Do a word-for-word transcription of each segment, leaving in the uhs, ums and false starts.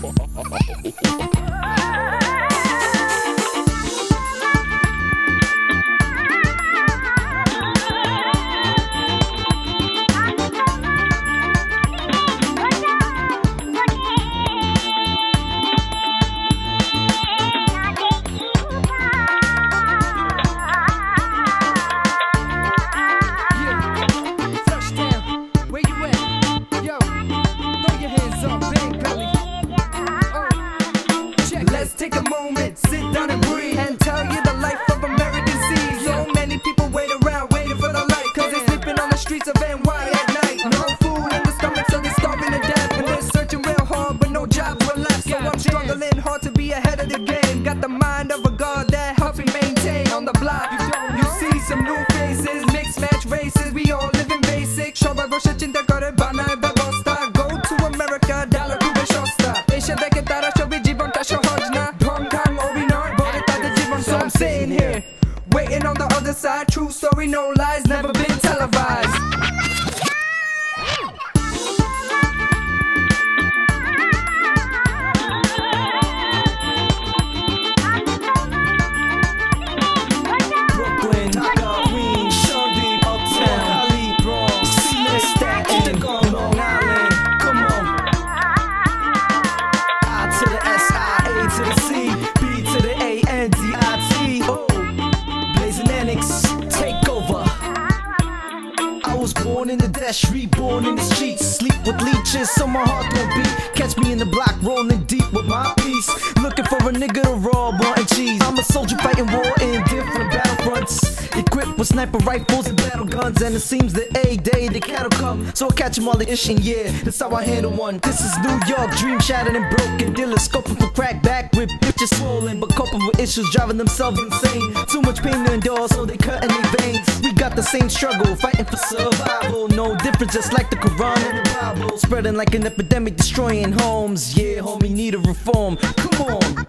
Let's take a moment, sit down and breathe, and tell you the life of American seas. So many people wait around, waiting for the light, cause they're sleeping on the streets of N Y at night. No food in the stomach, so they're starving to death. And they're searching real hard, but no jobs were left. So I'm struggling hard to be ahead of the game. Got the mind of a god that helps me maintain. On the block, you see some new faces, mixed match races. We all live in basic. Shobai Rosha Chinta Kare Bana Bebosta. Go to America, dollar Ruben Shosta. Asia Deke Tara Shobi Jibon Tasho Hojna. So I'm sitting here, waiting on the other side. True story, no lies, never been televised. Brooklyn, Taka, Queens, Shorty, Uptown, Cali, Bronx, Staten, Long Island. Come on. I to the S, I, A to the C, B to the A, N, D, I, T. Oh, Blazing Annex, take over. I was born in the dash, reborn in the streets. Sleep with leeches, so my heart don't beat. Catch me in the block, rolling deep with my piece. Looking for a nigga to rob, wanting cheese. I'm a soldier fighting war in different battlefronts. Equipped with sniper rifles and battle guns. And it seems that a day the cattle come, so I catch them all in ishing, yeah, that's how I handle one. This is New York, dream shattered and broken. Dealers scoping for crack back with bitches swollen, but coping with issues driving themselves insane. Too much pain to endure, so they cutting their veins. We got the same struggle, fighting for survival. No difference, just like the Quran and the Bible. Spreading like an epidemic, destroying homes. Yeah, homie, need a reform. Come on.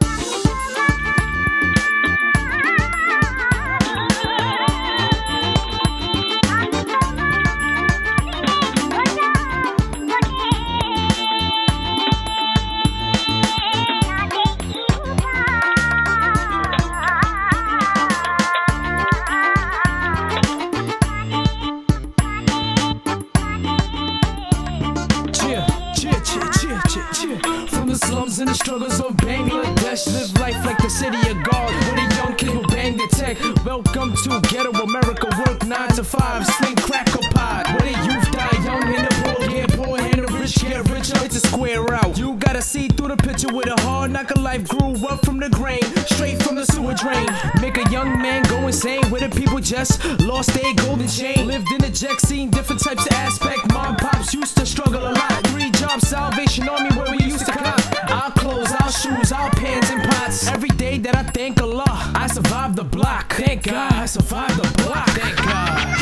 From the slums and the struggles of Bangladesh, live life like the city of God, with a young kid who bang the tech. Welcome to ghetto America, work nine to five, sling crack a pot. Where the youth die young and the poor get poor and the rich get richer. It's a square out. You gotta see through the picture with a hard knock of life. Grew up from the grain, straight from the sewer drain. Make a young man go insane, where the people just lost their golden chain. Lived in the jet, seen different types of aspect. Mom pops used to struggle a lot. Three jobs, Salvation Army, where we used to cop. Our clothes, our shoes, our pans and pots. Every day that I thank Allah, I survived the block. Thank God I survived the block. Thank God.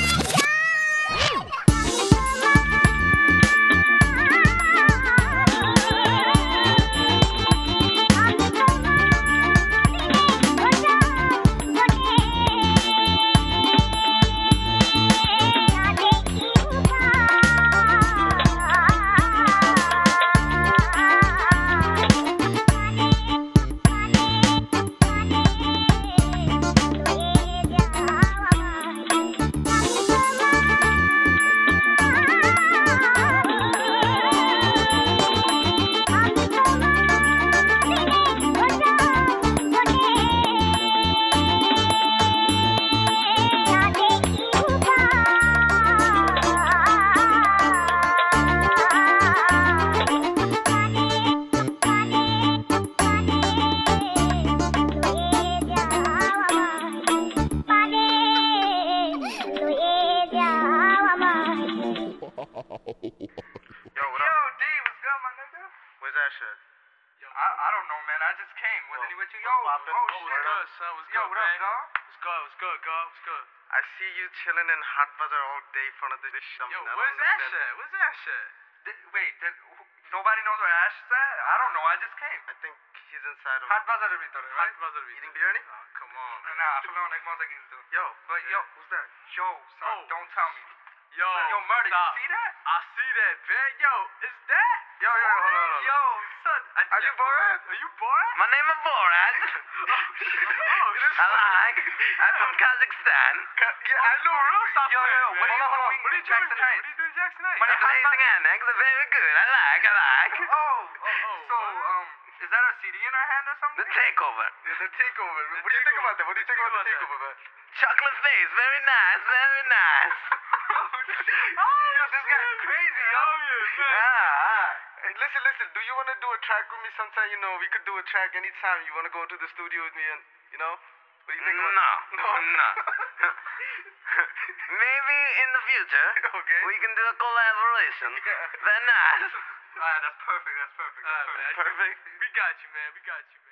Where's that shit? Yo, I, I don't know, man. I just came. Wasn't he with you? Yo, What's poppin'? oh, What's shit. good, son? What's Yo, good, what up, man? dog? What's good? What's good, God? What's good? I see you chilling in Hot Bazaar all day in front of this shit. Yo, I don't where's that understand. shit? Where's that shit? Did, wait, did, who, nobody knows where Ash is at? I don't know. I just came. I think he's inside of Hot Bazaar bhitor, right? Hot Bazaar Eating biryani? Oh, come on, man. Nah, I feel like one second. Yo, But yo, who's that? yo, son, Oh. don't tell me. Yo, Yo, Murder, you stop. see that? I see that, man. Yo, is that? Yo, yo, hold on, hold on. Yo, son, Are you Borat? Are you Borat? My name is Borat. I like. I'm from Kazakhstan. Yeah, I know. Real South Yo, yo, Korean, what are you man. doing? What are you doing Jackson Heights? What are you doing Jackson Heights? The blazing annex are very good. I like, I like. Oh, oh, oh. So, um, is that a C D in our hand or something? The takeover. Yeah, the takeover. What do you think about that? What do you think about the takeover, man? Chocolate face. Very nice, very nice. Oh, yo, this guy's crazy, yo. Ah, Hey, listen, listen. Do you want to do a track with me sometime? You know, we could do a track anytime. You want to go to the studio with me and, you know? What do you think about no, that? no. Maybe in the future, Okay. we can do a collaboration. Very nice. Alright, that's perfect. That's perfect. That's perfect. Perfect. We got you, man. We got you, man.